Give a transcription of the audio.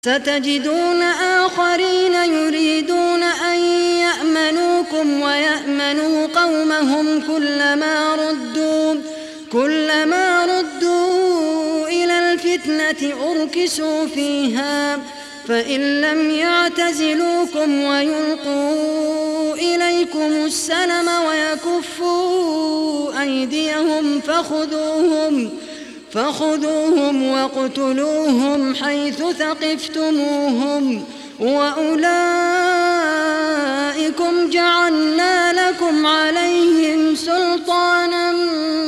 ستجدون آخرين يريدون أن يأمنوكم ويأمنوا قومهم كلما ردوا إلى الفتنة أركسوا فيها فإن لم يعتزلوكم ويلقوا إليكم السلم ويكفوا أيديهم فخذوهم واقتلوهم حيث ثقفتموهم وأولئكم جعلنا لكم عليهم سلطانا